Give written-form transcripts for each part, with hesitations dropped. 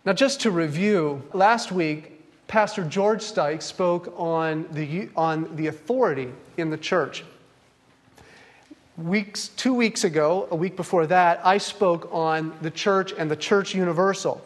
Now, just to review, last week, Pastor George Stike spoke on the authority in the church. 2 weeks ago, a week before that, I spoke on the church and the church universal.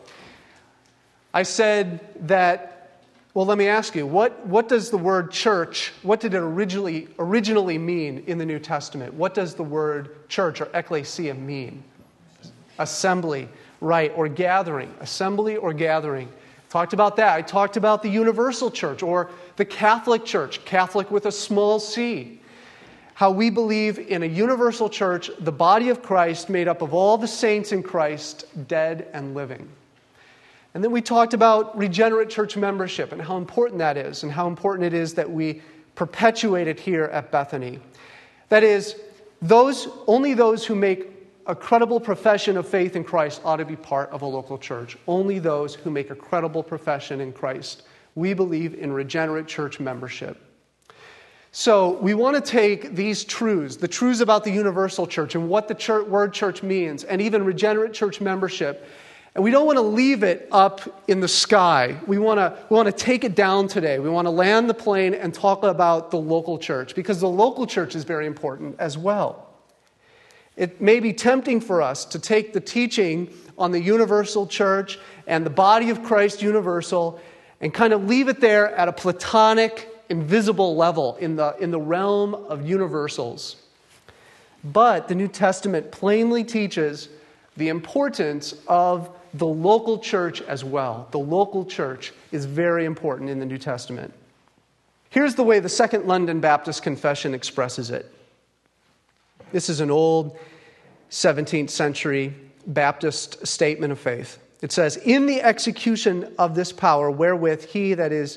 I said that, well, let me ask you, what does the word church, what did it originally mean in the New Testament? What does the word church or ecclesia mean? Assembly, right, or gathering. Assembly or gathering. Talked about that. I talked about the universal church or the Catholic church, Catholic with a small c. How we believe in a universal church, the body of Christ made up of all the saints in Christ, dead and living. And then we talked about regenerate church membership and how important that is and how important it is that we perpetuate it here at Bethany. That is, only those who make a credible profession of faith in Christ ought to be part of a local church. Only those who make a credible profession in Christ. We believe in regenerate church membership. So we want to take these truths, the truths about the universal church and what the word church means, and even regenerate church membership, and we don't want to leave it up in the sky. We want to take it down today. We want to land the plane and talk about the local church, because the local church is very important as well. It may be tempting for us to take the teaching on the universal church and the body of Christ universal and kind of leave it there at a platonic, invisible level in the realm of universals. But the New Testament plainly teaches the importance of the local church as well. The local church is very important in the New Testament. Here's the way the Second London Baptist Confession expresses it. This is an old 17th century Baptist statement of faith. It says, "In the execution of this power wherewith he, that is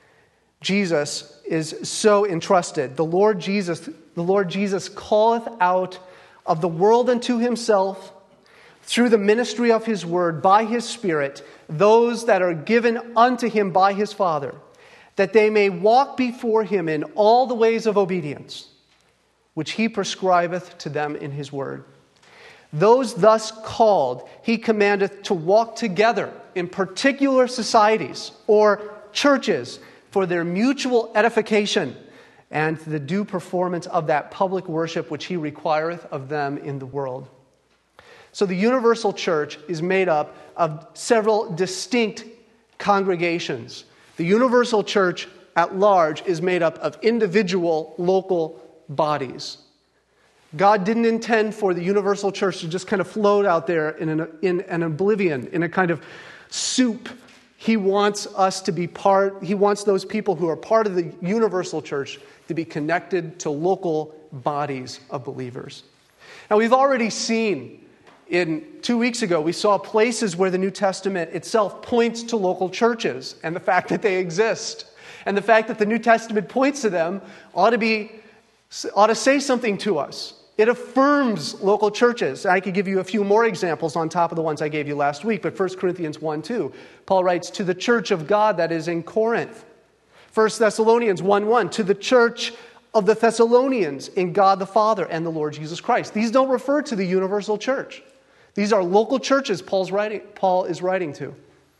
Jesus, is so entrusted, the Lord Jesus calleth out of the world unto himself through the ministry of his word by his Spirit those that are given unto him by his Father, that they may walk before him in all the ways of obedience, which he prescribeth to them in his word. Those thus called, he commandeth to walk together in particular societies or churches for their mutual edification and the due performance of that public worship which he requireth of them in the world." So the universal church is made up of several distinct congregations. The universal church at large is made up of individual local bodies. God didn't intend for the universal church to just kind of float out there in an oblivion, in a kind of soup. He wants us to be part, he wants those people who are part of the universal church to be connected to local bodies of believers. Now, we've already seen 2 weeks ago, we saw places where the New Testament itself points to local churches and the fact that they exist. And the fact that the New Testament points to them ought to say something to us. It affirms local churches. I could give you a few more examples on top of the ones I gave you last week, but 1 Corinthians 1:2, Paul writes, "To the church of God that is in Corinth." 1 Thessalonians 1:1, "To the church of the Thessalonians in God the Father and the Lord Jesus Christ." These don't refer to the universal church. These are local churches Paul is writing to.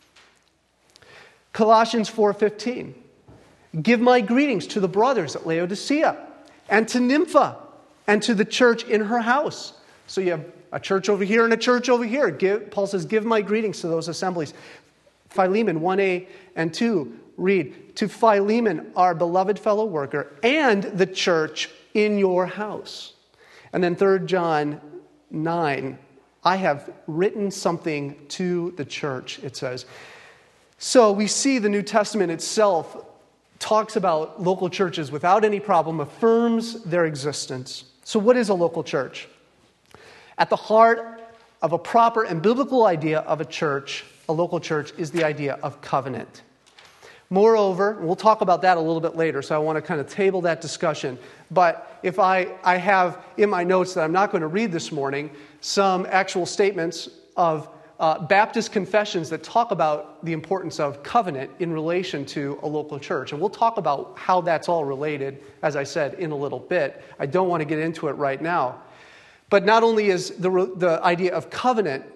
Colossians 4:15, "Give my greetings to the brothers at Laodicea and to Nympha and to the church in her house." So you have a church over here and a church over here. Paul says, "Give my greetings to those assemblies." Philemon 1a and 2 read, "To Philemon, our beloved fellow worker, and the church in your house." And then 3 John 9, "I have written something to the church," it says. So we see the New Testament itself talks about local churches without any problem, affirms their existence. So what is a local church? At the heart of a proper and biblical idea of a church, a local church, is the idea of covenant. Moreover, we'll talk about that a little bit later, so I want to kind of table that discussion. But if I have in my notes that I'm not going to read this morning some actual statements of Baptist confessions that talk about the importance of covenant in relation to a local church. And we'll talk about how that's all related, as I said, in a little bit. I don't want to get into it right now. But not only is the idea of covenant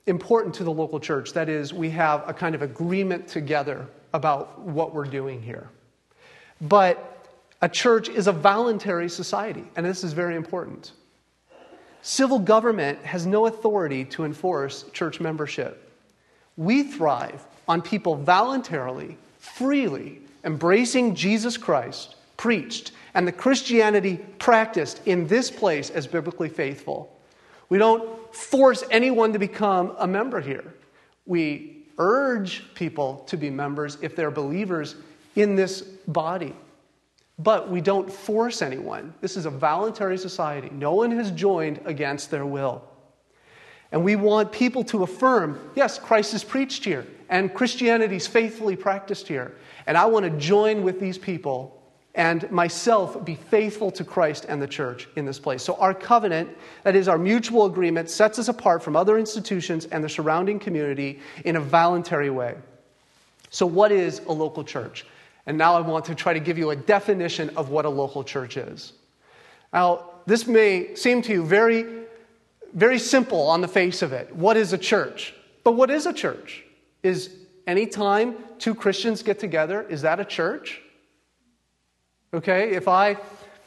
important to the local church. That is, we have a kind of agreement together about what we're doing here. But a church is a voluntary society, and this is very important. Civil government has no authority to enforce church membership. We thrive on people voluntarily, freely embracing Jesus Christ, preached, and the Christianity practiced in this place as biblically faithful. We don't force anyone to become a member here. We urge people to be members if they're believers in this body. But we don't force anyone. This is a voluntary society. No one has joined against their will. And we want people to affirm, yes, Christ is preached here, and Christianity is faithfully practiced here. And I want to join with these people and myself be faithful to Christ and the church in this place. So our covenant, that is our mutual agreement, sets us apart from other institutions and the surrounding community in a voluntary way. So what is a local church? And now I want to try to give you a definition of what a local church is. Now, this may seem to you very, very simple on the face of it. What is a church? But what is a church? Is any time two Christians get together, is that a church? Okay, if I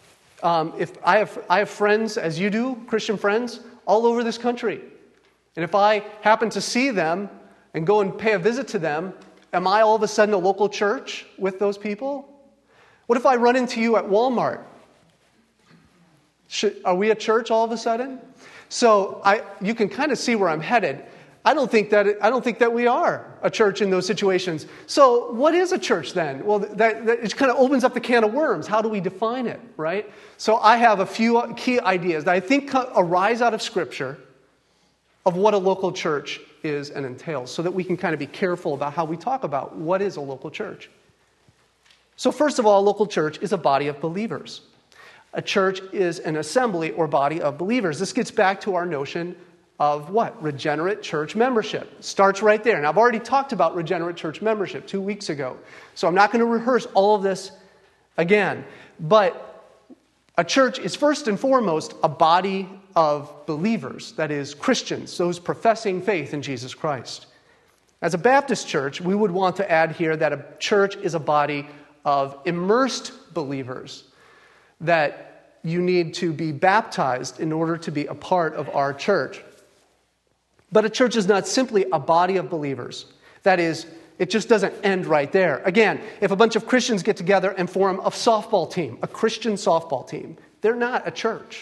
have friends, as you do, Christian friends, all over this country. And if I happen to see them and go and pay a visit to them, am I all of a sudden a local church with those people? What if I run into you at Walmart? Are we a church all of a sudden? So you can kind of see where I'm headed. I don't think that we are a church in those situations. So what is a church then? Well, that it kind of opens up the can of worms. How do we define it, right? So I have a few key ideas that I think arise out of Scripture of what a local church is and entails, so that we can kind of be careful about how we talk about what is a local church. So first of all, a local church is a body of believers. A church is an assembly or body of believers. This gets back to our notion of what? Regenerate church membership. Starts right there. And I've already talked about regenerate church membership 2 weeks ago. So I'm not going to rehearse all of this again. But a church is first and foremost a body of believers. That is, Christians, those professing faith in Jesus Christ. As a Baptist church, we would want to add here that a church is a body of immersed believers. That you need to be baptized in order to be a part of our church. But a church is not simply a body of believers. That is, it just doesn't end right there. Again, if a bunch of Christians get together and form a softball team, a Christian softball team, they're not a church.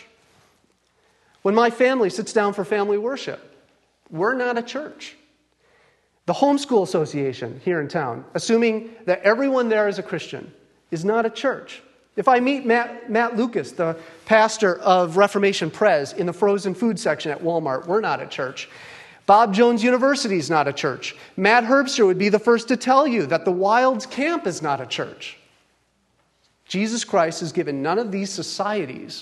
When my family sits down for family worship, we're not a church. The Homeschool Association here in town, assuming that everyone there is a Christian, is not a church. If I meet Matt Lucas, the pastor of Reformation Pres in the frozen food section at Walmart, we're not a church. Bob Jones University is not a church. Matt Herbster would be the first to tell you that the Wilds Camp is not a church. Jesus Christ has given none of these societies,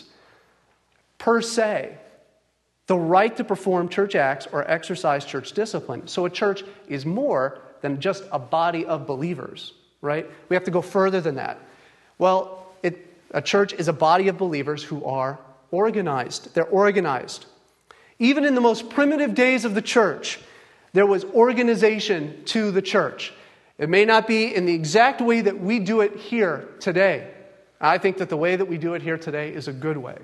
per se, the right to perform church acts or exercise church discipline. So a church is more than just a body of believers, right? We have to go further than that. Well, a church is a body of believers who are organized. They're organized. Even in the most primitive days of the church, there was organization to the church. It may not be in the exact way that we do it here today. I think that the way that we do it here today is a good way.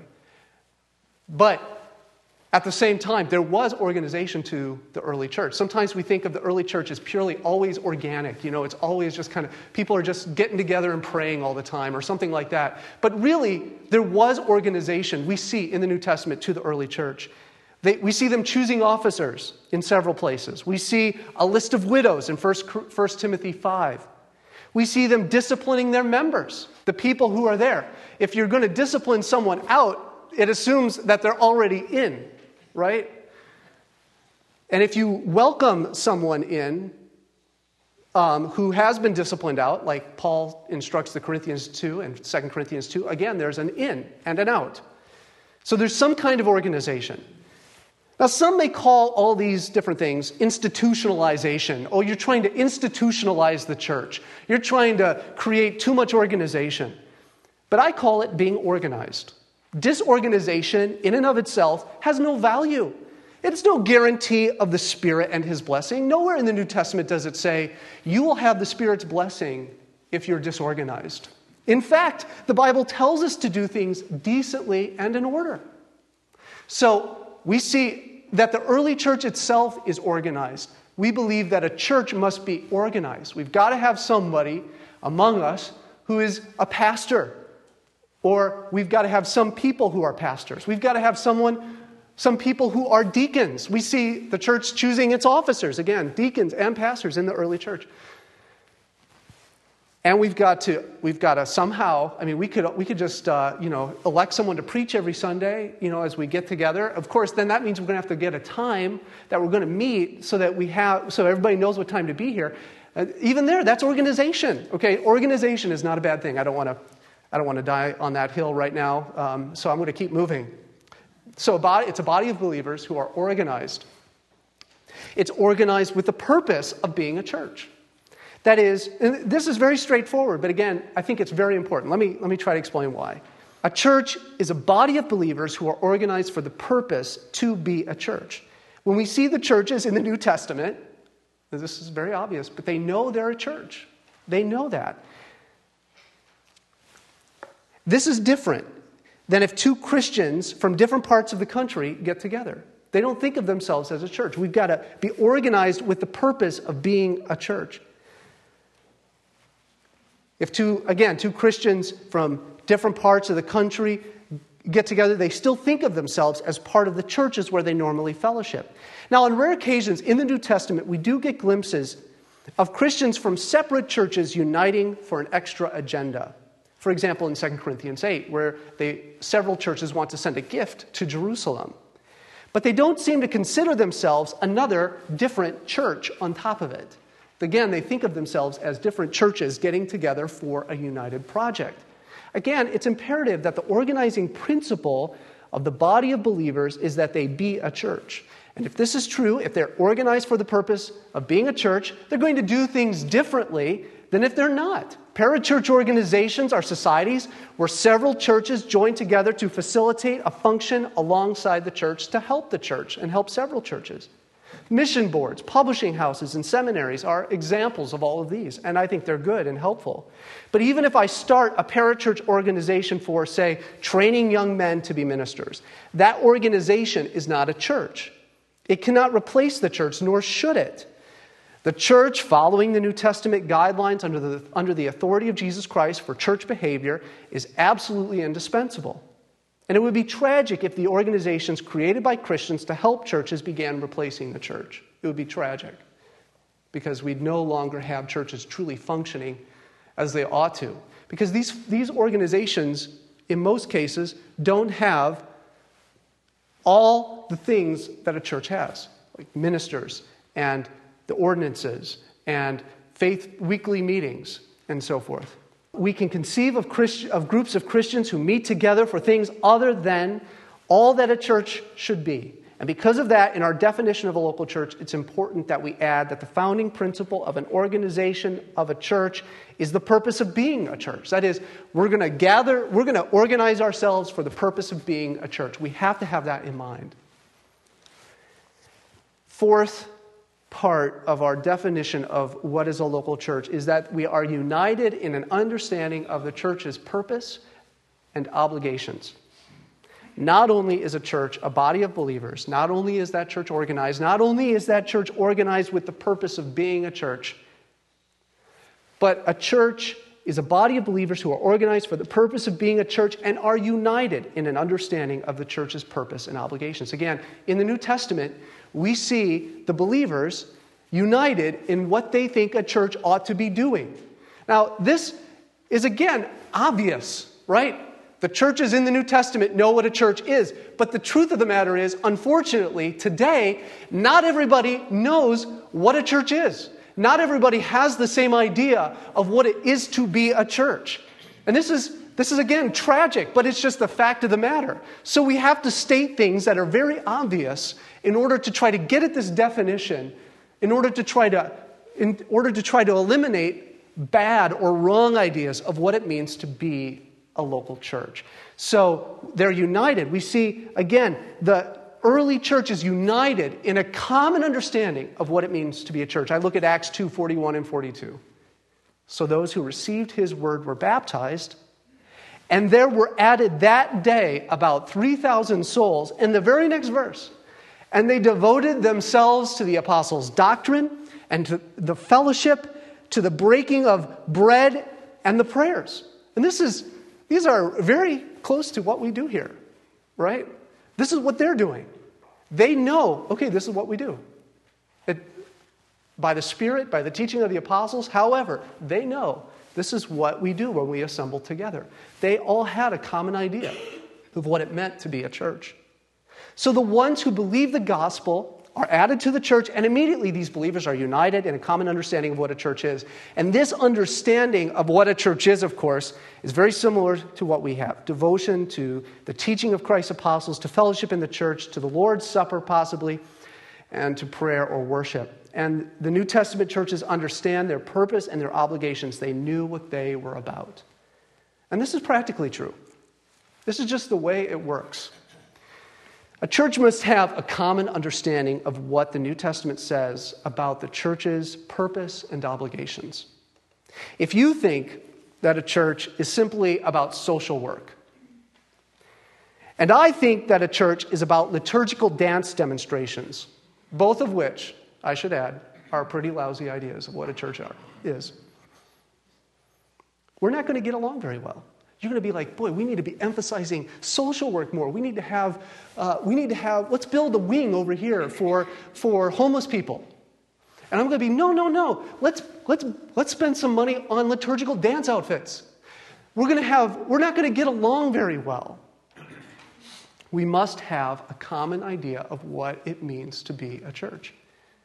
But at the same time, there was organization to the early church. Sometimes we think of the early church as purely always organic. It's always just kind of, people are just getting together and praying all the time or something like that. But really, there was organization we see in the New Testament to the early church. We see them choosing officers in several places. We see a list of widows in 1 Timothy 5. We see them disciplining their members, the people who are there. If you're going to discipline someone out, it assumes that they're already in. Right? And if you welcome someone in who has been disciplined out, like Paul instructs the Corinthians 2 and 2 Corinthians 2, again, there's an in and an out. So there's some kind of organization. Now, some may call all these different things institutionalization. Oh, you're trying to institutionalize the church. You're trying to create too much organization. But I call it being organized. Disorganization, in and of itself, has no value. It's no guarantee of the Spirit and His blessing. Nowhere in the New Testament does it say, you will have the Spirit's blessing if you're disorganized. In fact, the Bible tells us to do things decently and in order. So we see that the early church itself is organized. We believe that a church must be organized. We've got to have somebody among us who is a pastor. Or we've got to have some people who are pastors. We've got to have some people who are deacons. We see the church choosing its officers. Again, deacons and pastors in the early church. And we've got to somehow, we could just, elect someone to preach every Sunday, as we get together. Of course, then that means we're going to have to get a time that we're going to meet so everybody knows what time to be here. Even there, that's organization. Okay, organization is not a bad thing. I don't want to die on that hill right now, so I'm going to keep moving. So it's a body of believers who are organized. It's organized with the purpose of being a church. That is, and this is very straightforward, but again, I think it's very important. Let me try to explain why. A church is a body of believers who are organized for the purpose to be a church. When we see the churches in the New Testament, this is very obvious, but they know they're a church. They know that. This is different than if two Christians from different parts of the country get together. They don't think of themselves as a church. We've got to be organized with the purpose of being a church. If two Christians from different parts of the country get together, they still think of themselves as part of the churches where they normally fellowship. Now, on rare occasions in the New Testament, we do get glimpses of Christians from separate churches uniting for an extra agenda. For example, in 2 Corinthians 8, where several churches want to send a gift to Jerusalem. But they don't seem to consider themselves another different church on top of it. Again, they think of themselves as different churches getting together for a united project. Again, it's imperative that the organizing principle of the body of believers is that they be a church. And if this is true, if they're organized for the purpose of being a church, they're going to do things differently than if they're not. Parachurch organizations are societies where several churches join together to facilitate a function alongside the church to help the church and help several churches. Mission boards, publishing houses, and seminaries are examples of all of these, and I think they're good and helpful. But even if I start a parachurch organization for, say, training young men to be ministers, that organization is not a church. It cannot replace the church, nor should it. The church, following the New Testament guidelines under the authority of Jesus Christ for church behavior, is absolutely indispensable. And it would be tragic if the organizations created by Christians to help churches began replacing the church. It would be tragic because we'd no longer have churches truly functioning as they ought to. Because these organizations, in most cases, don't have all the things that a church has, like ministers and the ordinances and faith weekly meetings and so forth. We can conceive of groups of Christians who meet together for things other than all that a church should be. And because of that, in our definition of a local church, it's important that we add that the founding principle of an organization of a church is the purpose of being a church. That is, we're going to organize ourselves for the purpose of being a church. We have to have that in mind. Fourth part of our definition of what is a local church is that we are united in an understanding of the church's purpose and obligations. Not only is a church a body of believers, not only is that church organized, not only is that church organized with the purpose of being a church, but a church is a body of believers who are organized for the purpose of being a church and are united in an understanding of the church's purpose and obligations. Again, in the New Testament, we see the believers united in what they think a church ought to be doing. Now, this is, again, obvious, right? The churches in the New Testament know what a church is. But the truth of the matter is, unfortunately, today, not everybody knows what a church is. Not everybody has the same idea of what it is to be a church. And this is again, tragic, but it's just the fact of the matter. So we have to state things that are very obvious in order to try to get at this definition, in order to try to eliminate bad or wrong ideas of what it means to be a local church. So they're united. We see, again, early church is united in a common understanding of what it means to be a church. I look at Acts 2:41 and 42. So those who received his word were baptized, and there were added that day about 3,000 souls. In the very next verse, and they devoted themselves to the apostles' doctrine and to the fellowship, to the breaking of bread and the prayers. And these are very close to what we do here, right? This is what they're doing. They know, okay, this is what we do. By the Spirit, by the teaching of the apostles, however, they know this is what we do when we assemble together. They all had a common idea of what it meant to be a church. So the ones who believe the gospel are added to the church, and immediately these believers are united in a common understanding of what a church is. And this understanding of what a church is, of course, is very similar to what we have. Devotion to the teaching of Christ's apostles, to fellowship in the church, to the Lord's Supper possibly, and to prayer or worship. And the New Testament churches understand their purpose and their obligations. They knew what they were about. And this is practically true. This is just the way it works. A church must have a common understanding of what the New Testament says about the church's purpose and obligations. If you think that a church is simply about social work, and I think that a church is about liturgical dance demonstrations, both of which, I should add, are pretty lousy ideas of what a church is, we're not going to get along very well. You're going to be like, boy, we need to be emphasizing social work more. We need to have, let's build a wing over here for homeless people. And I'm going to be, no. Let's spend some money on liturgical dance outfits. We're not going to get along very well. We must have a common idea of what it means to be a church.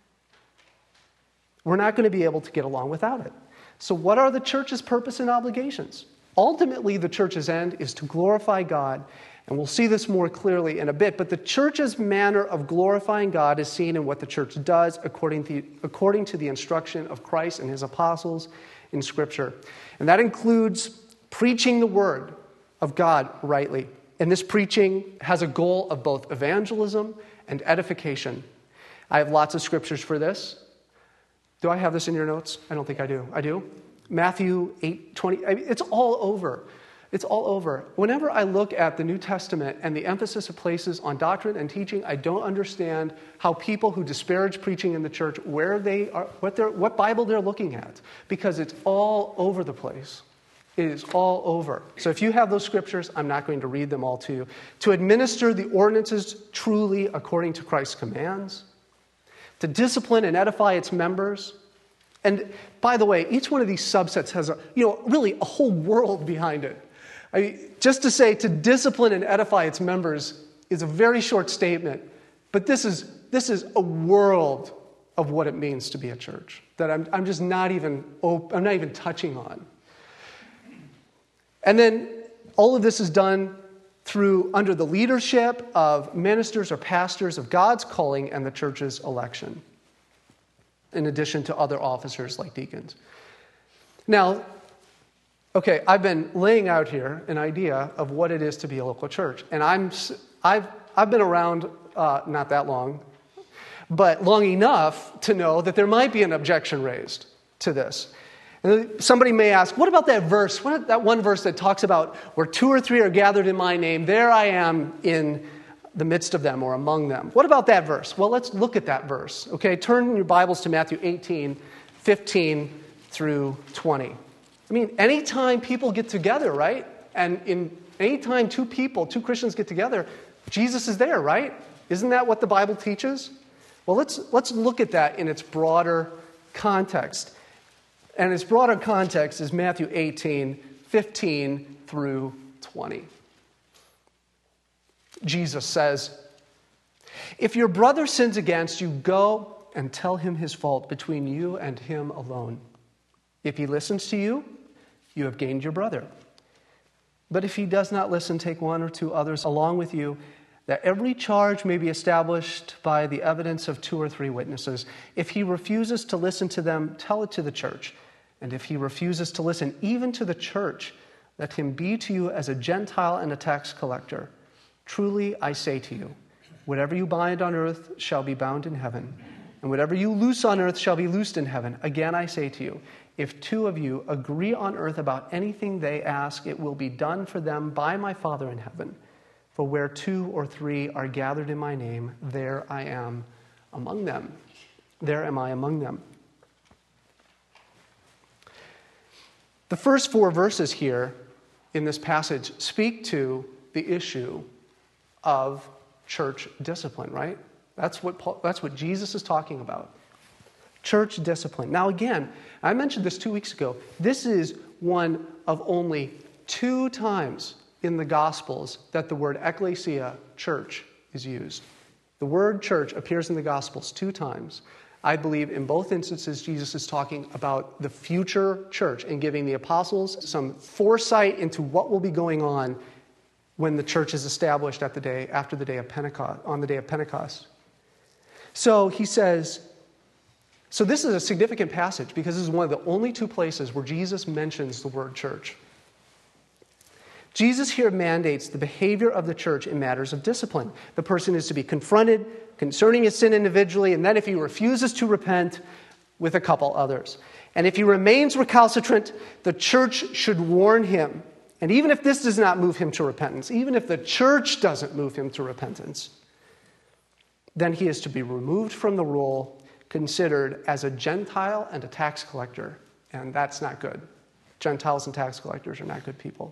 We're not going to be able to get along without it. So what are the church's purpose and obligations? Ultimately, the church's end is to glorify God, and we'll see this more clearly in a bit, but the church's manner of glorifying God is seen in what the church does according to the instruction of Christ and his apostles in Scripture. And that includes preaching the word of God rightly. And this preaching has a goal of both evangelism and edification. I have lots of scriptures for this. Do I have this in your notes? I don't think I do. I do? Matthew 8:20. It's all over. It's all over. Whenever I look at the New Testament and the emphasis it places on doctrine and teaching, I don't understand how people who disparage preaching in the church, where they are, what Bible they're looking at, because it's all over the place. It is all over. So if you have those scriptures, I'm not going to read them all to you. To administer the ordinances truly according to Christ's commands, to discipline and edify its members. And by the way, each one of these subsets has really a whole world behind it. Just to say to discipline and edify its members is a very short statement, but this is a world of what it means to be a church that I'm just not even touching on. And then all of this is done under the leadership of ministers or pastors of God's calling and the church's election, in addition to other officers like deacons. Now, okay, I've been laying out here an idea of what it is to be a local church, and I've been around not that long, but long enough to know that there might be an objection raised to this. And somebody may ask, what about that verse? What that one verse that talks about where 2 or 3 are gathered in my name, there I am in the midst of them or among them. What about that verse? Well, let's look at that verse. Okay, turn in your Bibles to Matthew 18, 15 through 20. I mean, anytime people get together, right? And anytime two Christians get together, Jesus is there, right? Isn't that what the Bible teaches? Well, let's look at that in its broader context. And its broader context is Matthew 18, 15 through 20. Jesus says, "If your brother sins against you, go and tell him his fault between you and him alone. If he listens to you, you have gained your brother. But if he does not listen, take 1 or 2 others along with you, that every charge may be established by the evidence of 2 or 3 witnesses. If he refuses to listen to them, tell it to the church. And if he refuses to listen even to the church, let him be to you as a Gentile and a tax collector. Truly, I say to you, Whatever you bind on earth shall be bound in heaven, and whatever you loose on earth shall be loosed in heaven. Again, I say to you, if two of you agree on earth about anything they ask, it will be done for them by my Father in heaven. For where 2 or 3 are gathered in my name, there I am among them. There am I among them. The first 4 verses here in this passage speak to the issue of church discipline, right? That's what Jesus is talking about. Church discipline. Now again, I mentioned this 2 weeks ago. This is one of only 2 times in the Gospels that the word ekklesia, church, is used. The word church appears in the Gospels 2 times. I believe in both instances Jesus is talking about the future church and giving the apostles some foresight into what will be going on when the church is established on the day of Pentecost. So he says, so this is a significant passage because this is one of the only 2 places where Jesus mentions the word church. Jesus here mandates the behavior of the church in matters of discipline. The person is to be confronted concerning his sin individually, and then if he refuses to repent, with a couple others. And if he remains recalcitrant, the church should warn him. And even if this does not move him to repentance, even if the church doesn't move him to repentance, then he is to be removed from the role, considered as a Gentile and a tax collector. And that's not good. Gentiles and tax collectors are not good people.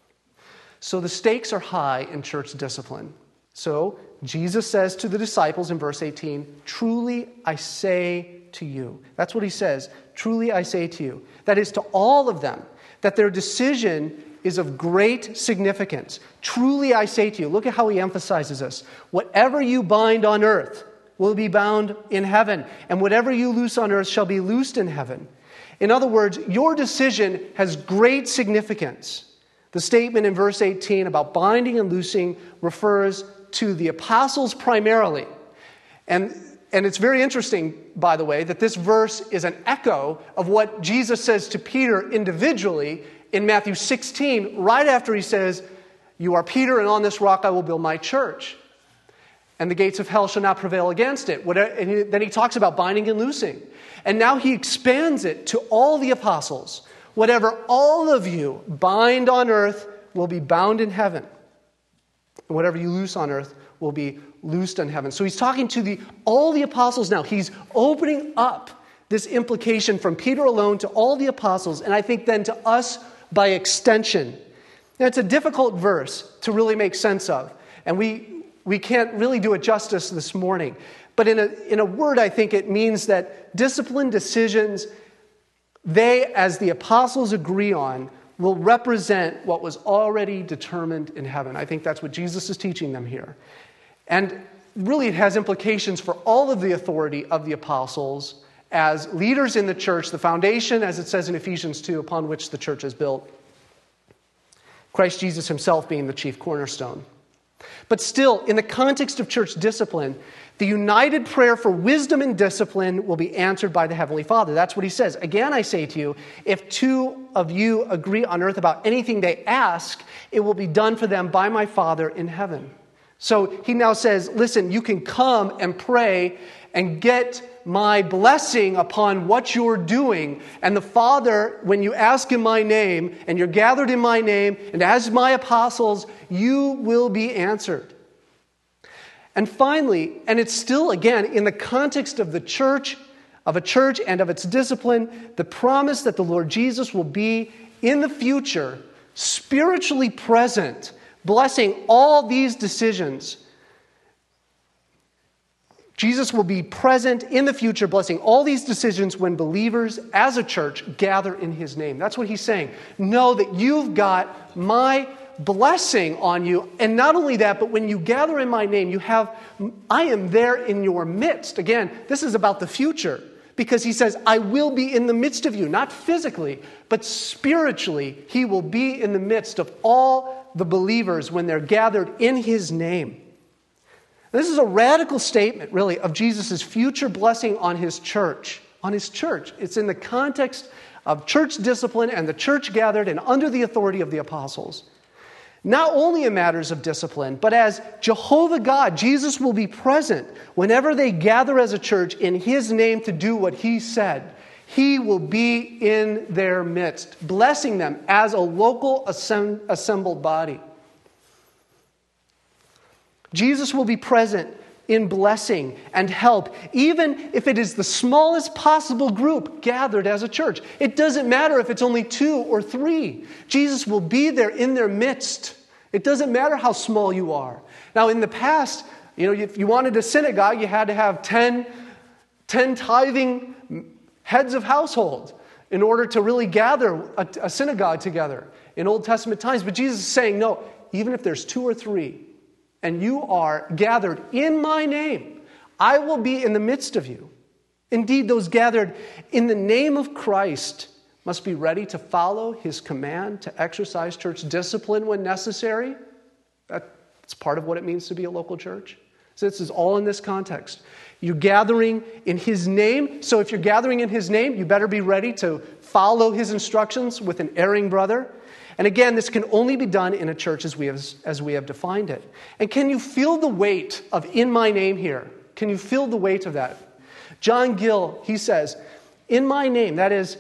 So the stakes are high in church discipline. So Jesus says to the disciples in verse 18, truly I say to you. That's what he says. Truly I say to you. That is to all of them, that their decision is of great significance. Truly I say to you. Look at how he emphasizes this. Whatever you bind on earth will be bound in heaven, and whatever you loose on earth shall be loosed in heaven. In other words, your decision has great significance. The statement in verse 18 about binding and loosing refers to the apostles primarily. And it's very interesting, by the way, that this verse is an echo of what Jesus says to Peter individually in Matthew 16, right after he says, you are Peter, and on this rock I will build my church. And the gates of hell shall not prevail against it. And then he talks about binding and loosing. And now he expands it to all the apostles. Whatever all of you bind on earth will be bound in heaven. And whatever you loose on earth will be loosed in heaven. So he's talking to all the apostles now. He's opening up this implication from Peter alone to all the apostles, and I think then to us by extension. Now, it's a difficult verse to really make sense of, and we can't really do it justice this morning. But in a word, I think it means that disciplined decisions, they, as the apostles agree on, will represent what was already determined in heaven. I think that's what Jesus is teaching them here. And really it has implications for all of the authority of the apostles as leaders in the church, the foundation, as it says in Ephesians 2, upon which the church is built. Christ Jesus himself being the chief cornerstone. But still, in the context of church discipline, the united prayer for wisdom and discipline will be answered by the Heavenly Father. That's what he says. Again, I say to you, if 2 of you agree on earth about anything they ask, it will be done for them by my Father in heaven. So he now says, listen, you can come and pray and get my blessing upon what you're doing. And the Father, when you ask in my name, and you're gathered in my name, and as my apostles, you will be answered. And finally, and it's still, again, in the context of the church, of a church and of its discipline, the promise that the Lord Jesus will be, in the future, spiritually present, blessing all these decisions. Jesus will be present in the future, blessing all these decisions when believers as a church gather in his name. That's what he's saying. Know that you've got my blessing on you. And not only that, but when you gather in my name, I am there in your midst. Again, this is about the future. Because he says, I will be in the midst of you, not physically, but spiritually. He will be in the midst of all the believers when they're gathered in his name. This is a radical statement, really, of Jesus' future blessing on his church. On his church. It's in the context of church discipline and the church gathered and under the authority of the apostles. Not only in matters of discipline, but as Jehovah God, Jesus will be present whenever they gather as a church in His name to do what He said. He will be in their midst, blessing them as a local assembled body. Jesus will be present in blessing and help, even if it is the smallest possible group gathered as a church. It doesn't matter if it's only 2 or 3. Jesus will be there in their midst. It doesn't matter how small you are. Now, in the past, if you wanted a synagogue, you had to have 10 tithing heads of household in order to really gather a synagogue together in Old Testament times. But Jesus is saying, no, even if there's 2 or 3, and you are gathered in my name, I will be in the midst of you. Indeed, those gathered in the name of Christ must be ready to follow His command to exercise church discipline when necessary. That's part of what it means to be a local church. So this is all in this context. You're gathering in His name. So if you're gathering in His name, you better be ready to follow His instructions with an erring brother. And again, this can only be done in a church as we have defined it. And can you feel the weight of in my name here? Can you feel the weight of that? John Gill, he says, in my name, that is,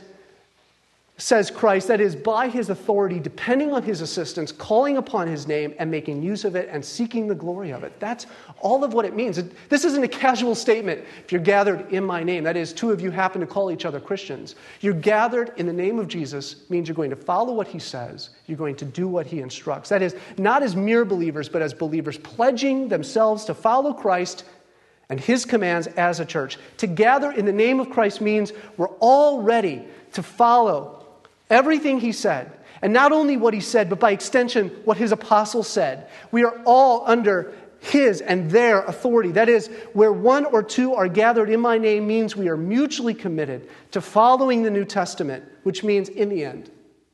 says Christ, that is, by His authority, depending on His assistance, calling upon His name and making use of it and seeking the glory of it. That's all of what it means. This isn't a casual statement. If you're gathered in my name, that is, 2 of you happen to call each other Christians. You're gathered in the name of Jesus means you're going to follow what He says. You're going to do what He instructs. That is, not as mere believers, but as believers pledging themselves to follow Christ and His commands as a church. To gather in the name of Christ means we're all ready to follow everything He said, and not only what He said, but by extension, what His apostles said. We are all under His and their authority. That is, where 1 or 2 are gathered in my name means we are mutually committed to following the New Testament, which means, in the end,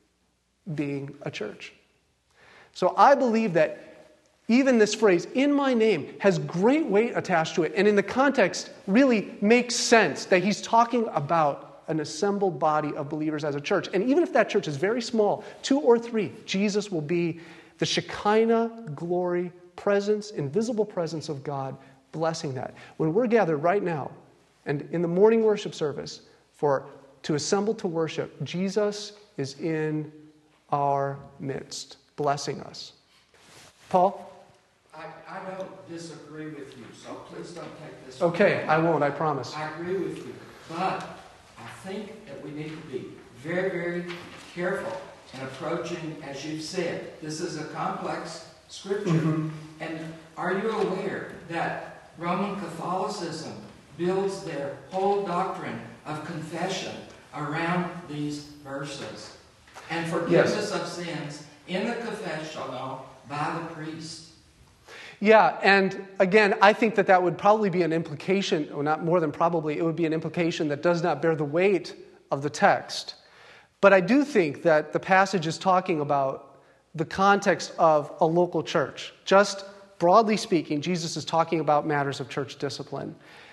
being a church. So I believe that even this phrase, in my name, has great weight attached to it, and in the context really makes sense that He's talking about an assembled body of believers as a church. And even if that church is very small, 2 or 3, Jesus will be the Shekinah glory presence, invisible presence of God, blessing that. When we're gathered right now, and in the morning worship service, to assemble to worship, Jesus is in our midst, blessing us. Paul? I don't disagree with you, so please don't take this. Okay, I won't, I promise. I agree with you, but I think that we need to be very, very careful in approaching, as you've said, this is a complex scripture. Mm-hmm. And are you aware that Roman Catholicism builds their whole doctrine of confession around these verses? And forgiveness of sins in the confessional by the priest. Yeah, and again, I think that would probably be an implication, or not more than probably, it would be an implication that does not bear the weight of the text. But I do think that the passage is talking about the context of a local church. Just broadly speaking, Jesus is talking about matters of church discipline.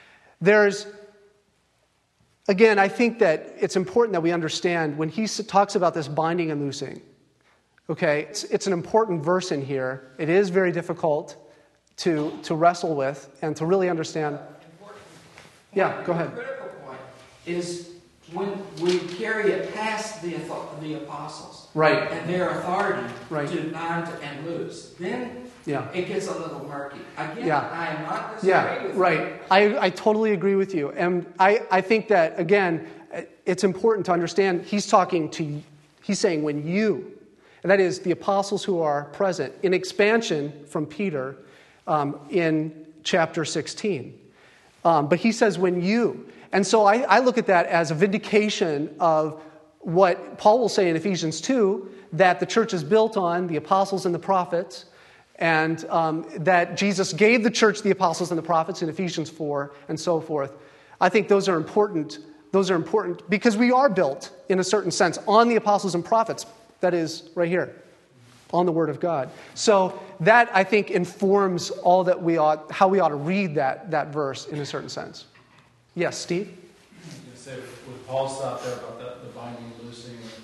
Again, I think that it's important that we understand when he talks about this binding and loosing. Okay, it's an important verse in here. It is very difficult to wrestle with and to really understand. Yeah, go ahead. The critical point is when we carry it past the apostles, right, and their authority, right, to bind and loose, then it gets a little murky. Again, I am not disagreeing with right. you. I totally agree with you. And I think that, again, it's important to understand he's saying when you, and that is the apostles who are present, in expansion from Peter in chapter 16. But he says when you. And so I look at that as a vindication of what Paul will say in Ephesians 2, that the church is built on the apostles and the prophets, and that Jesus gave the church the apostles and the prophets in Ephesians 4, and so forth. I think those are important. Those are important because we are built, in a certain sense, on the apostles and prophets. That is, right here, on the Word of God. So that, I think, informs all that how we ought to read that verse in a certain sense. Yes, Steve? With Paul's thought there about the binding and loosing,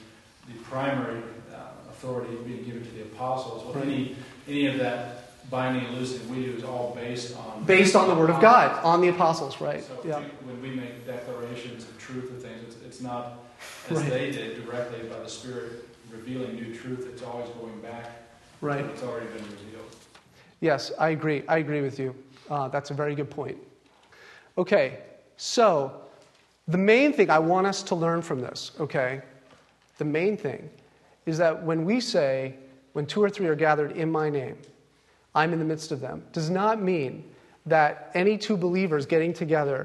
the primary authority being given to the apostles. Well, any of that binding and loosing we do is all based on the Word of God, on the apostles, right? So yeah. when we make declarations of truth of things, it's not as Right. they did directly by the Spirit revealing new truth. It's always going back. Right. It's already been revealed. Yes, I agree. I agree with you. That's a very good point. Okay, so the main thing I want us to learn from this, okay, the main thing is that when we say, when two or three are gathered in my name, I'm in the midst of them, does not mean that any two believers getting together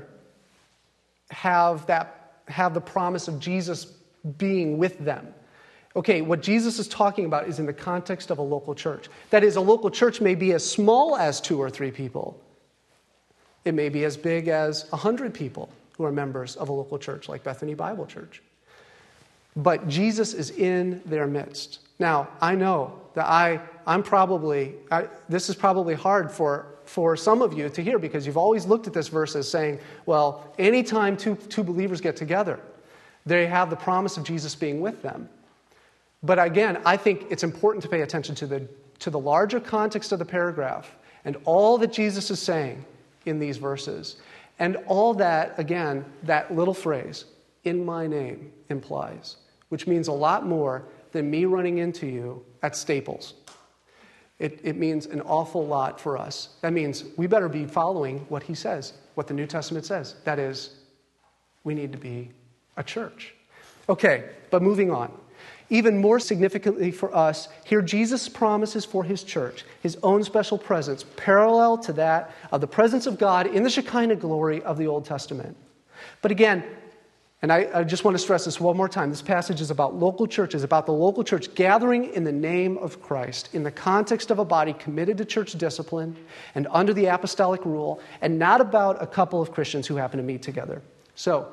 have the promise of Jesus being with them. Okay, what Jesus is talking about is in the context of a local church. That is, a local church may be as small as 2 or 3 people. It may be as big as 100 people who are members of a local church like Bethany Bible Church. But Jesus is in their midst. Now, I know that this is probably hard for some of you to hear because you've always looked at this verse as saying, well, anytime two believers get together, they have the promise of Jesus being with them. But again, I think it's important to pay attention to the larger context of the paragraph and all that Jesus is saying in these verses. And all that, again, that little phrase, in my name, implies, which means a lot more than me running into you at Staples. It means an awful lot for us. That means we better be following what he says, what the New Testament says. That is, we need to be a church. Okay, but moving on. Even more significantly for us, here Jesus promises for his church his own special presence, parallel to that of the presence of God in the Shekinah glory of the Old Testament. But again, and I just want to stress this one more time, this passage is about local churches, about the local church gathering in the name of Christ, in the context of a body committed to church discipline and under the apostolic rule, and not about a couple of Christians who happen to meet together. So,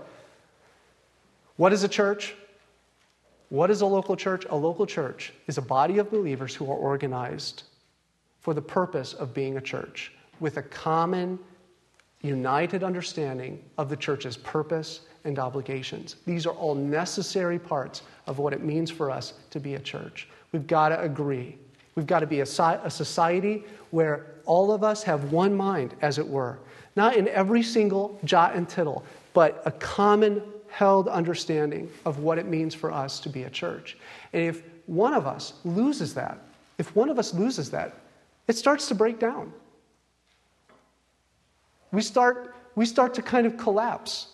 what is a church? What is a local church? A local church is a body of believers who are organized for the purpose of being a church with a common, united understanding of the church's purpose and obligations. These are all necessary parts of what it means for us to be a church. We've got to agree. We've got to be a society where all of us have one mind, as it were. Not in every single jot and tittle, but a common held understanding of what it means for us to be a church. And if one of us loses that, it starts to break down. We start to kind of collapse.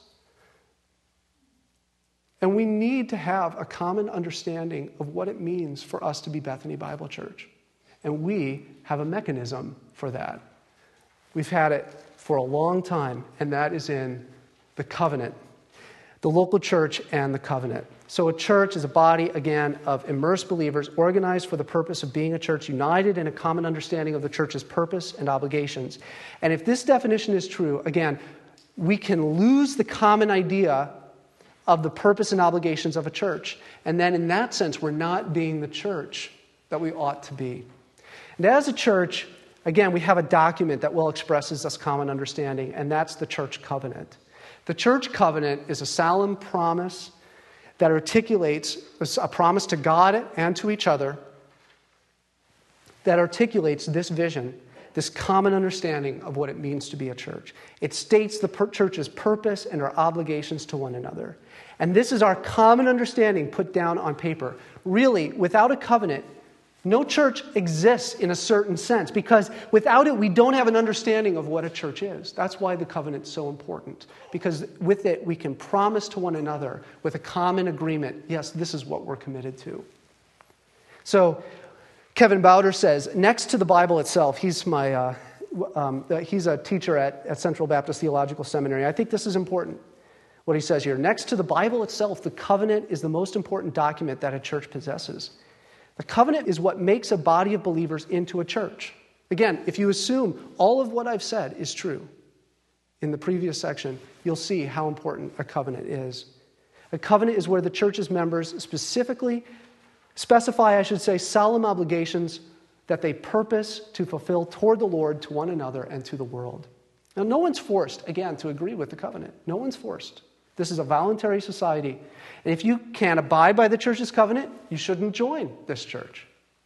And we need to have a common understanding of what it means for us to be Bethany Bible Church. And we have a mechanism for that. We've had it for a long time, and that is in the covenant. The local church and the covenant. So a church is a body, again, of immersed believers organized for the purpose of being a church, united in a common understanding of the church's purpose and obligations. And if this definition is true, again, we can lose the common idea of the purpose and obligations of a church. And then in that sense, we're not being the church that we ought to be. And as a church, again, we have a document that well expresses this common understanding, and that's the church covenant. The church covenant is a solemn promise that articulates a promise to God and to each other that articulates this vision, this common understanding of what it means to be a church. It states the church's purpose and our obligations to one another. And this is our common understanding put down on paper. Really, without a covenant, no church exists in a certain sense, because without it, we don't have an understanding of what a church is. That's why the covenant is so important, because with it, we can promise to one another with a common agreement, yes, this is what we're committed to. So, Kevin Bowder says, next to the Bible itself, he's a teacher at Central Baptist Theological Seminary. I think this is important, what he says here. Next to the Bible itself, the covenant is the most important document that a church possesses. The covenant is what makes a body of believers into a church. Again, if you assume all of what I've said is true in the previous section, you'll see how important a covenant is. A covenant is where the church's members specify solemn obligations that they purpose to fulfill toward the Lord, to one another, and to the world. Now, no one's forced, again, to agree with the covenant. No one's forced. This is a voluntary society. And if you can't abide by the church's covenant, you shouldn't join this church.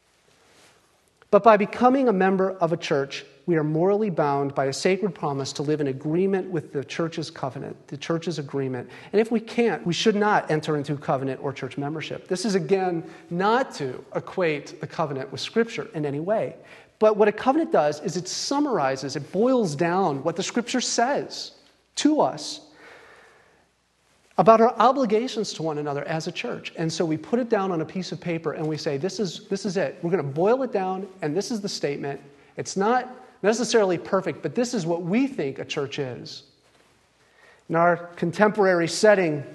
But by becoming a member of a church, we are morally bound by a sacred promise to live in agreement with the church's covenant, the church's agreement. And if we can't, we should not enter into covenant or church membership. This is, again, not to equate the covenant with Scripture in any way. But what a covenant does is it summarizes, it boils down what the Scripture says to us about our obligations to one another as a church. And so we put it down on a piece of paper and we say, this is it. We're going to boil it down, and this is the statement. It's not necessarily perfect, but this is what we think a church is. In our contemporary setting,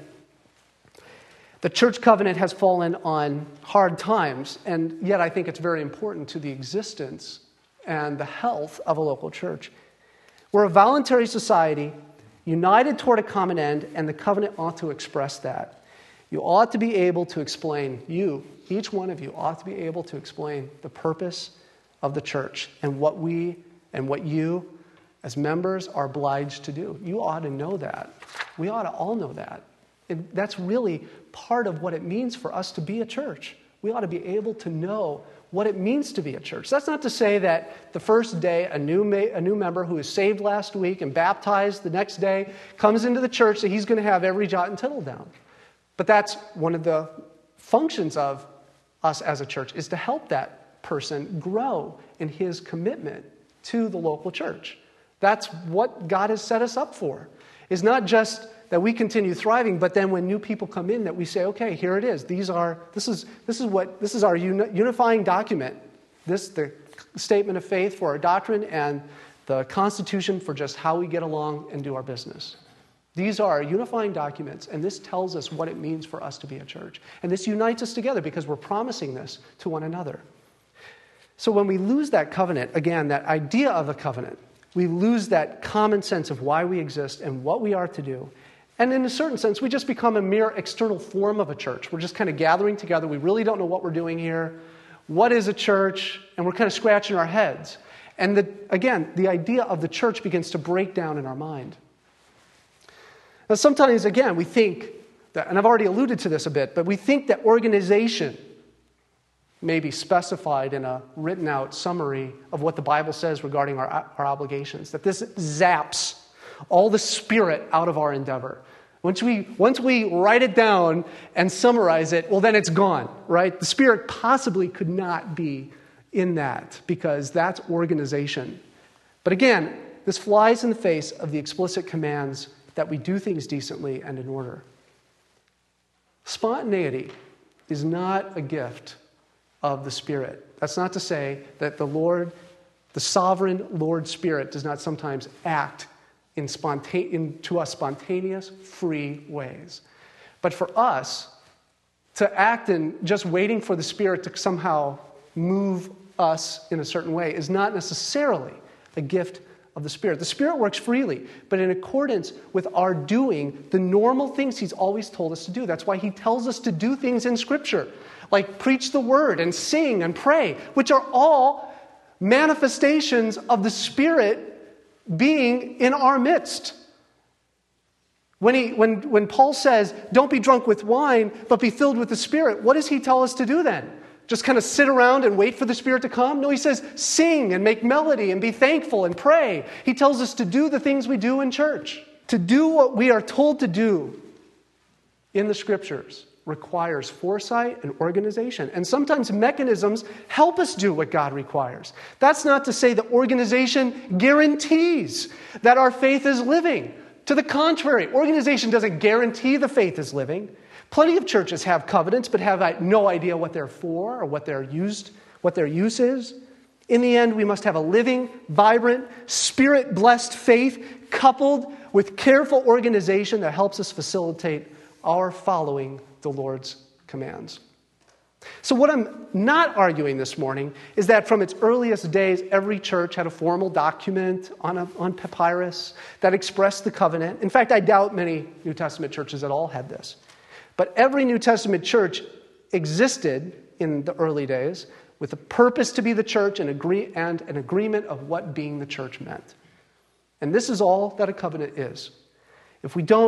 the church covenant has fallen on hard times, and yet I think it's very important to the existence and the health of a local church. We're a voluntary society united toward a common end, and the covenant ought to express that. You ought to be able to explain, each one of you ought to be able to explain the purpose of the church and what you as members are obliged to do. You ought to know that. We ought to all know that. That's really part of what it means for us to be a church. We ought to be able to know what it means to be a church. That's not to say that the first day a new member who was saved last week and baptized the next day comes into the church that he's going to have every jot and tittle down. But that's one of the functions of us as a church, is to help that person grow in his commitment to the local church. That's what God has set us up for. It's not just that we continue thriving, but then when new people come in, that we say, okay, here it is. This is our unifying document. The statement of faith for our doctrine and the constitution for just how we get along and do our business. These are our unifying documents, and this tells us what it means for us to be a church. And this unites us together because we're promising this to one another. So when we lose that covenant, again, that idea of a covenant, we lose that common sense of why we exist and what we are to do. And in a certain sense, we just become a mere external form of a church. We're just kind of gathering together. We really don't know what we're doing here. What is a church? And we're kind of scratching our heads. And again, the idea of the church begins to break down in our mind. Now, sometimes, again, we think that, and I've already alluded to this a bit, but we think that organization may be specified in a written out summary of what the Bible says regarding our obligations, that this zaps all the spirit out of our endeavor. Once we write it down and summarize it, well, then it's gone, right? The spirit possibly could not be in that because that's organization. But again, this flies in the face of the explicit commands that we do things decently and in order. Spontaneity is not a gift of the Spirit. That's not to say that the sovereign Lord Spirit does not sometimes act to us spontaneous, free ways. But for us to act in just waiting for the Spirit to somehow move us in a certain way is not necessarily a gift of the Spirit. The Spirit works freely, but in accordance with our doing the normal things He's always told us to do. That's why He tells us to do things in Scripture, like preach the Word and sing and pray, which are all manifestations of the Spirit being in our midst. When Paul says, don't be drunk with wine, but be filled with the Spirit, what does he tell us to do then? Just kind of sit around and wait for the Spirit to come? No, he says, sing and make melody and be thankful and pray. He tells us to do the things we do in church. To do what we are told to do in the Scriptures requires foresight and organization. And sometimes mechanisms help us do what God requires. That's not to say that organization guarantees that our faith is living. To the contrary, organization doesn't guarantee the faith is living. Plenty of churches have covenants, but have no idea what they're for or what their use is. In the end, we must have a living, vibrant, Spirit-blessed faith coupled with careful organization that helps us facilitate our following the Lord's commands. So what I'm not arguing this morning is that from its earliest days, every church had a formal document on papyrus that expressed the covenant. In fact, I doubt many New Testament churches at all had this. But every New Testament church existed in the early days with a purpose to be the church and an agreement of what being the church meant. And this is all that a covenant is. If we don't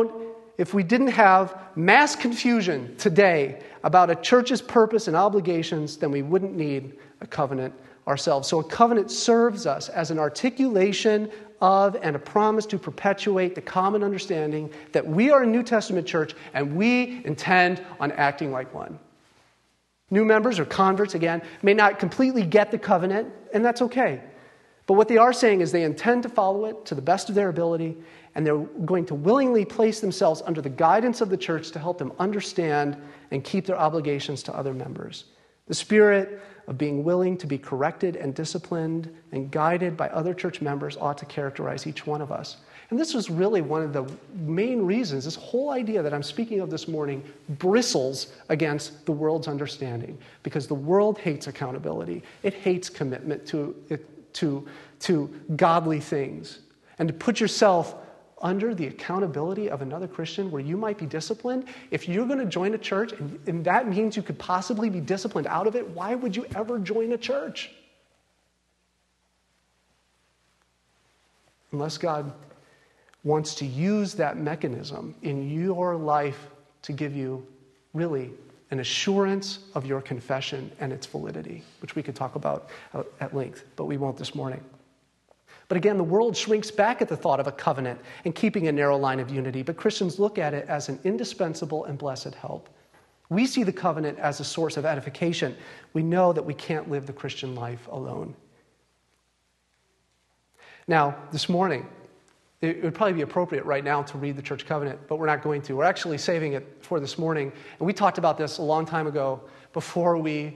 if we didn't have mass confusion today about a church's purpose and obligations, then we wouldn't need a covenant ourselves. So a covenant serves us as an articulation of and a promise to perpetuate the common understanding that we are a New Testament church and we intend on acting like one. New members or converts, again, may not completely get the covenant, and that's okay. But what they are saying is they intend to follow it to the best of their ability, and they're going to willingly place themselves under the guidance of the church to help them understand and keep their obligations to other members. The spirit of being willing to be corrected and disciplined and guided by other church members ought to characterize each one of us. And this was really one of the main reasons, this whole idea that I'm speaking of this morning bristles against the world's understanding, because the world hates accountability. It hates commitment to godly things. And to put yourself under the accountability of another Christian where you might be disciplined, if you're going to join a church and that means you could possibly be disciplined out of it, why would you ever join a church? Unless God wants to use that mechanism in your life to give you really an assurance of your confession and its validity, which we could talk about at length, but we won't this morning. But again, the world shrinks back at the thought of a covenant and keeping a narrow line of unity, but Christians look at it as an indispensable and blessed help. We see the covenant as a source of edification. We know that we can't live the Christian life alone. Now, this morning, it would probably be appropriate right now to read the church covenant, but we're not going to. We're actually saving it for this morning. And we talked about this a long time ago it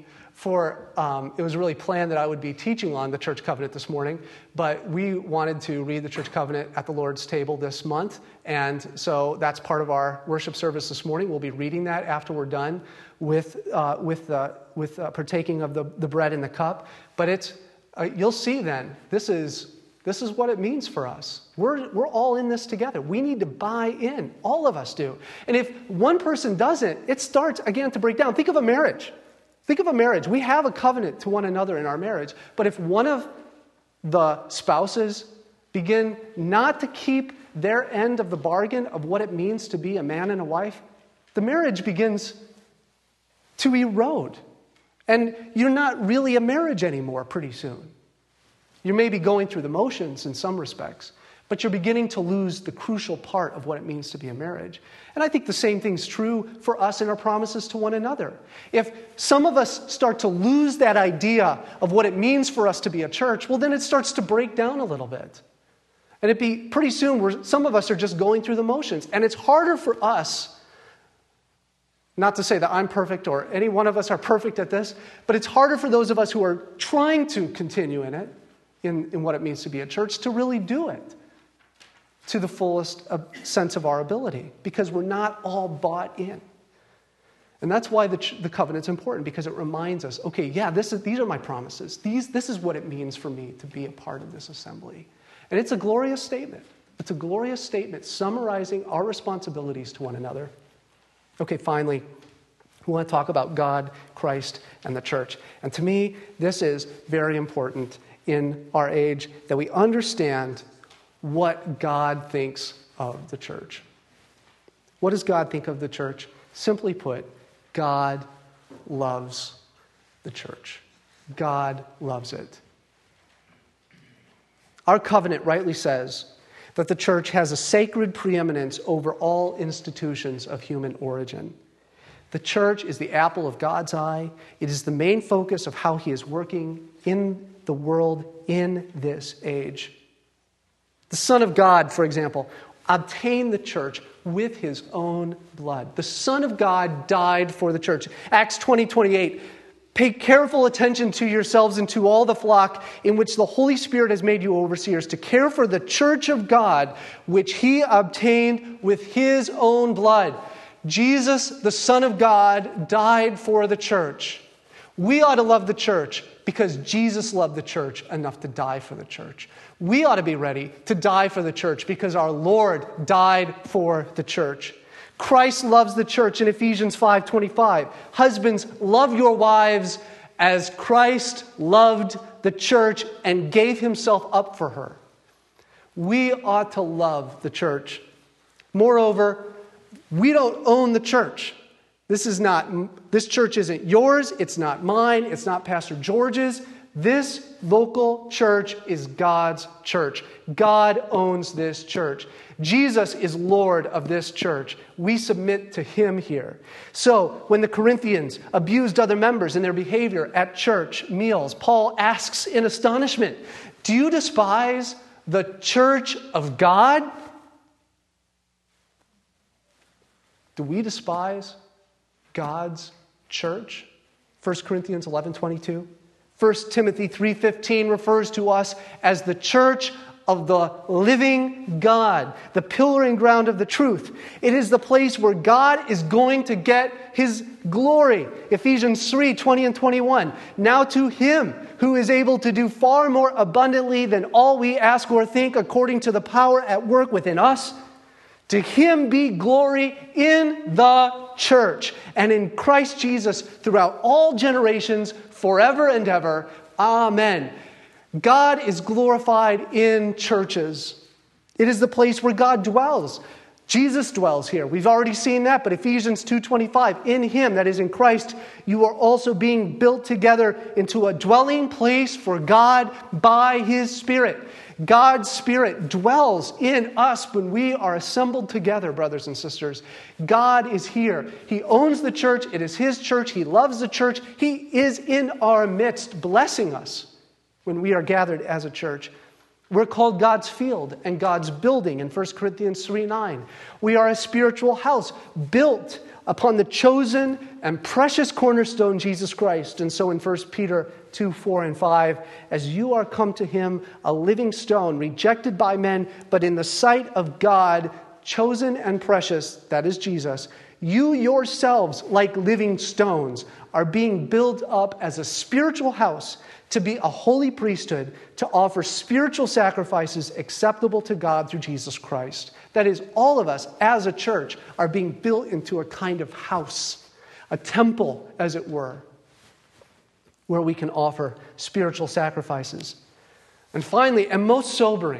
was really planned that I would be teaching on the church covenant this morning, but we wanted to read the church covenant at the Lord's table this month, and so that's part of our worship service this morning. We'll be reading that after we're done with partaking of the bread and the cup. But you'll see then, this is what it means for us. We're all in this together. We need to buy in. All of us do. And if one person doesn't, it starts, again, to break down. Think of a marriage. We have a covenant to one another in our marriage. But if one of the spouses begin not to keep their end of the bargain of what it means to be a man and a wife, the marriage begins to erode. And you're not really a marriage anymore pretty soon. You may be going through the motions in some respects, but you're beginning to lose the crucial part of what it means to be a marriage. And I think the same thing's true for us in our promises to one another. If some of us start to lose that idea of what it means for us to be a church, well, then it starts to break down a little bit. And it'd be pretty soon where some of us are just going through the motions. And it's harder for us, not to say that I'm perfect or any one of us are perfect at this, but it's harder for those of us who are trying to continue in it, in what it means to be a church, to really do it to the fullest sense of our ability, because we're not all bought in. And that's why the covenant's important, because it reminds us, okay, yeah, these are my promises. This is what it means for me to be a part of this assembly. And it's a glorious statement. It's a glorious statement summarizing our responsibilities to one another. Okay, finally, we want to talk about God, Christ, and the church. And to me, this is very important in our age, that we understand what God thinks of the church. What does God think of the church? Simply put, God loves the church. God loves it. Our covenant rightly says that the church has a sacred preeminence over all institutions of human origin. The church is the apple of God's eye. It is the main focus of how He is working in the world in this age. The Son of God, for example, obtained the church with His own blood. The Son of God died for the church. Acts 20:28. Pay careful attention to yourselves and to all the flock in which the Holy Spirit has made you overseers to care for the church of God, which He obtained with His own blood. Jesus, the Son of God, died for the church. We ought to love the church because Jesus loved the church enough to die for the church. We ought to be ready to die for the church because our Lord died for the church. Christ loves the church in Ephesians 5:25. Husbands, love your wives as Christ loved the church and gave Himself up for her. We ought to love the church. Moreover, We don't own the church. This church isn't yours, it's not mine, it's not Pastor George's. This local church is God's church. God owns this church. Jesus is Lord of this church. We submit to him here. So, when the Corinthians abused other members in their behavior at church meals, Paul asks in astonishment, "Do you despise the church of God?" Do we despise God's church? 1 Corinthians 11:22. 1 Timothy 3:15 refers to us as the church of the living God, the pillar and ground of the truth. It is the place where God is going to get his glory. Ephesians 3:20 and 21. Now to him who is able to do far more abundantly than all we ask or think, according to the power at work within us, to him be glory in the church and in Christ Jesus throughout all generations, forever and ever. Amen. God is glorified in churches. It is the place where God dwells. Jesus dwells here. We've already seen that, but Ephesians 2:25, in him, that is in Christ, you are also being built together into a dwelling place for God by his Spirit. God's Spirit dwells in us when we are assembled together, brothers and sisters. God is here. He owns the church. It is his church. He loves the church. He is in our midst, blessing us when we are gathered as a church. We're called God's field and God's building in 1 Corinthians 3:9. We are a spiritual house built upon the chosen and precious cornerstone, Jesus Christ. And so in 1 Peter 2:4 and 5, as you are come to him, a living stone, rejected by men, but in the sight of God, chosen and precious, that is Jesus, you yourselves, like living stones, are being built up as a spiritual house to be a holy priesthood, to offer spiritual sacrifices acceptable to God through Jesus Christ. That is, all of us as a church are being built into a kind of house, a temple, as it were, where we can offer spiritual sacrifices. And finally, and most sobering,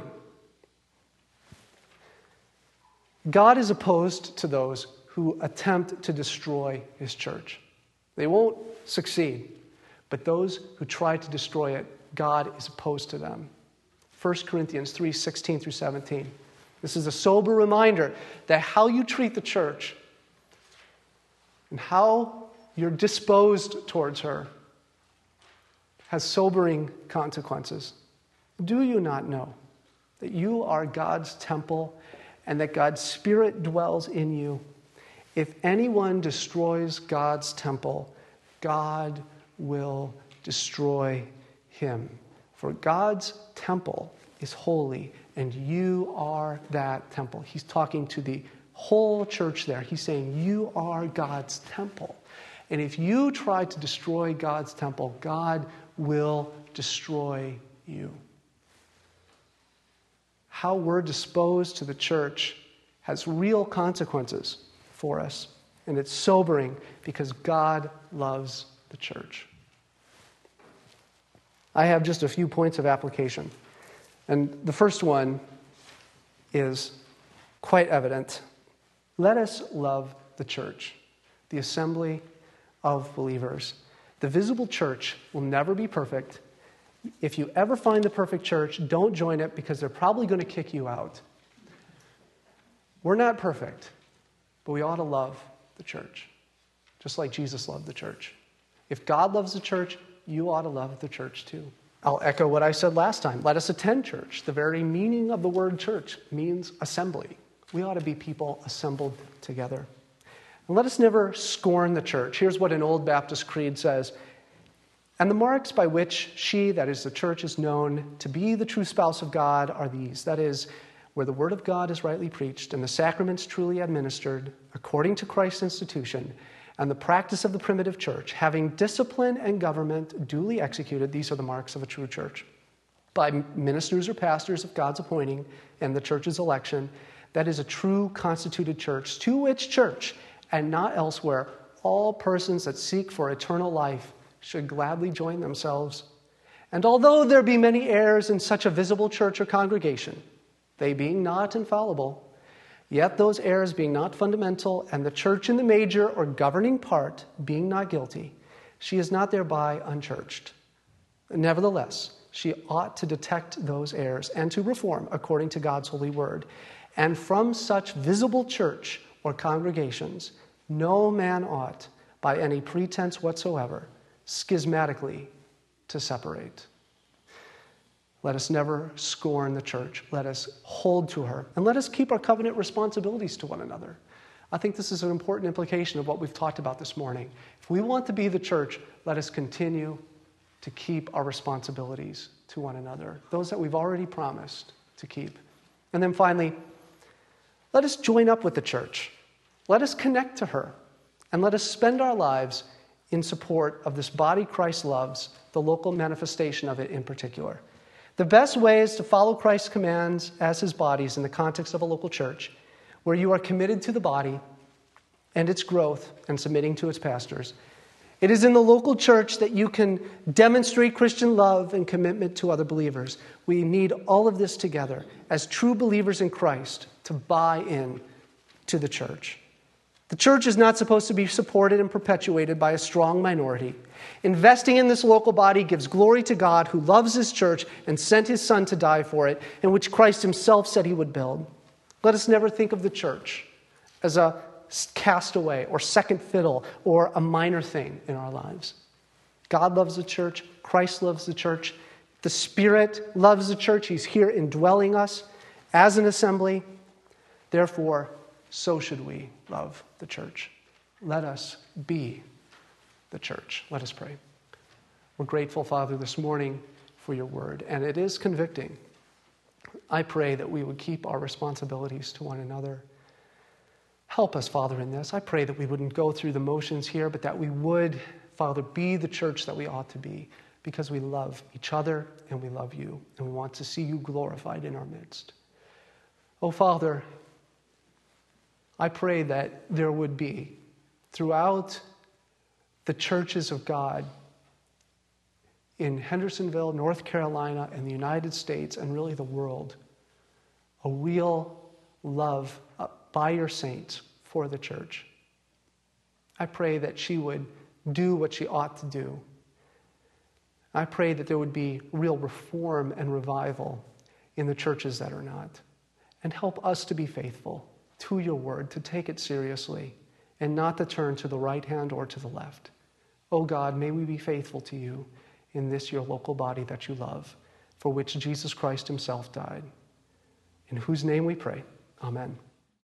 God is opposed to those who attempt to destroy his church. They won't succeed. But those who try to destroy it, God is opposed to them. 1 Corinthians 3:16 through 17. This is a sober reminder that how you treat the church and how you're disposed towards her has sobering consequences. Do you not know that you are God's temple and that God's Spirit dwells in you? If anyone destroys God's temple, God will destroy him. For God's temple is holy, and you are that temple. He's talking to the whole church there. He's saying, you are God's temple. And if you try to destroy God's temple, God will destroy you. How we're disposed to the church has real consequences for us. And it's sobering because God loves the church. I have just a few points of application. And the first one is quite evident. Let us love the church, the assembly of believers. The visible church will never be perfect. If you ever find the perfect church, don't join it because they're probably going to kick you out. We're not perfect, but we ought to love the church, just like Jesus loved the church. If God loves the church, you ought to love the church too. I'll echo what I said last time. Let us attend church. The very meaning of the word church means assembly. We ought to be people assembled together. And let us never scorn the church. Here's what an old Baptist creed says. And the marks by which she, that is the church, is known to be the true spouse of God are these. That is, where the word of God is rightly preached and the sacraments truly administered according to Christ's institution, and the practice of the primitive church, having discipline and government duly executed, these are the marks of a true church, by ministers or pastors of God's appointing and the church's election, that is a true constituted church, to which church, and not elsewhere, all persons that seek for eternal life should gladly join themselves. And although there be many errors in such a visible church or congregation, they being not infallible, Yet those errors being not fundamental, and the church in the major or governing part being not guilty, she is not thereby unchurched. Nevertheless, she ought to detect those errors and to reform according to God's holy word. And from such visible church or congregations, no man ought, by any pretense whatsoever, schismatically to separate. Let us never scorn the church. Let us hold to her. And let us keep our covenant responsibilities to one another. I think this is an important implication of what we've talked about this morning. If we want to be the church, let us continue to keep our responsibilities to one another, those that we've already promised to keep. And then finally, let us join up with the church. Let us connect to her. And let us spend our lives in support of this body Christ loves, the local manifestation of it in particular. The best way is to follow Christ's commands as his bodies in the context of a local church, where you are committed to the body and its growth and submitting to its pastors. It is in the local church that you can demonstrate Christian love and commitment to other believers. We need all of this together as true believers in Christ to buy in to the church. The church is not supposed to be supported and perpetuated by a strong minority. Investing in this local body gives glory to God, who loves his church and sent his Son to die for it, and which Christ himself said he would build. Let us never think of the church as a castaway or second fiddle or a minor thing in our lives. God loves the church. Christ loves the church. The Spirit loves the church. He's here indwelling us as an assembly. Therefore, so should we love the church. Let us be the church. Let us pray. We're grateful, Father, this morning for your word, and it is convicting. I pray that we would keep our responsibilities to one another. Help us, Father, in this. I pray that we wouldn't go through the motions here, but that we would, Father, be the church that we ought to be, because we love each other and we love you, and we want to see you glorified in our midst. Oh, Father, I pray that there would be, throughout the churches of God in Hendersonville, North Carolina, and the United States, and really the world, a real love by your saints for the church. I pray that she would do what she ought to do. I pray that there would be real reform and revival in the churches that are not. And help us to be faithful to your word, to take it seriously, and not to turn to the right hand or to the left. Oh God, may we be faithful to you in this your local body that you love, for which Jesus Christ himself died. In whose name we pray. Amen.